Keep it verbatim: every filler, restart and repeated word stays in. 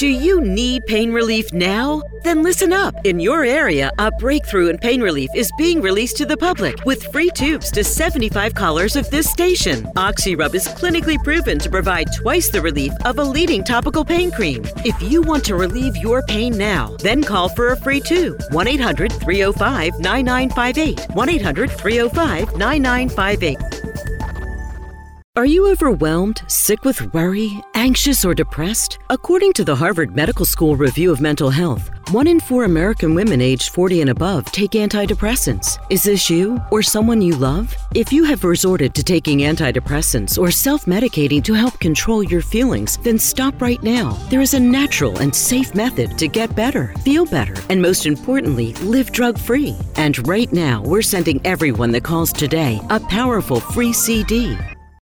Do you need pain relief now? Then listen up. In your area, a breakthrough in pain relief is being released to the public with free tubes to seventy-five callers of this station. OxyRub is clinically proven to provide twice the relief of a leading topical pain cream. If you want to relieve your pain now, then call for a free tube. one eight hundred three oh five nine nine five eight. one eight hundred three oh five nine nine five eight. Are you overwhelmed, sick with worry, anxious, or depressed? According to the Harvard Medical School Review of Mental Health, one in four American women aged forty and above take antidepressants. Is this you or someone you love? If you have resorted to taking antidepressants or self-medicating to help control your feelings, then stop right now. There is a natural and safe method to get better, feel better, and most importantly, live drug-free. And right now, we're sending everyone that calls today a powerful free C D.